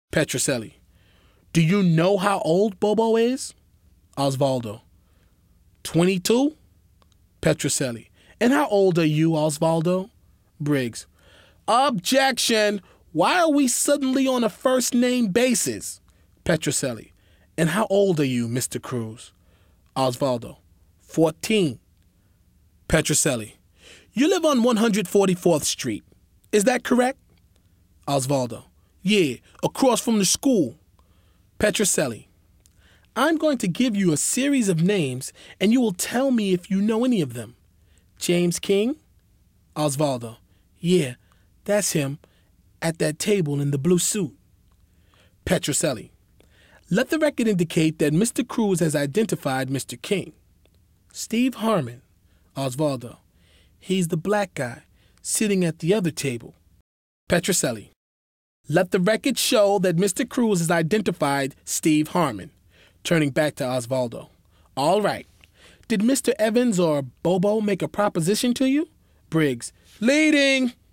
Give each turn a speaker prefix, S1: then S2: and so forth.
S1: Petrocelli. Do you know how old Bobo is? Osvaldo. 22? Petrocelli. And how old are you, Osvaldo? Briggs. Objection! Why are we suddenly on a first-name basis? Petrocelli. And how old are you, Mr. Cruz? Osvaldo. 14. Petrocelli. You live on 144th Street. Is that correct? Osvaldo. Yeah, across from the school. Petrocelli. I'm going to give you a series of names, and you will tell me if you know any of them. James King? Osvaldo. Yeah, that's him, at that table in the blue suit. Petrocelli. Let the record indicate that Mr. Cruz has identified Mr. King. Steve Harmon. Osvaldo. He's the black guy, sitting at the other table. Petrocelli. Let the record show that Mr. Cruz has identified Steve Harmon. Turning back to Osvaldo. All right. Did Mr. Evans or Bobo make a proposition to you? Briggs. Leading.